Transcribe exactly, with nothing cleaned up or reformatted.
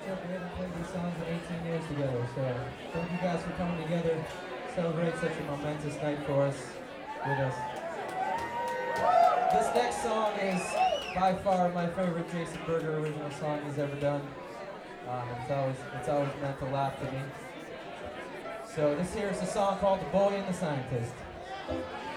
up. We haven't played these songs in eighteen years together, so thank you guys for coming together. Celebrate such a momentous night for us with us. This next song is by far my favorite Jason Berger original song he's ever done. Um, it's always it's always meant to laugh to me. So this here is a song called "The Boy and the Scientist."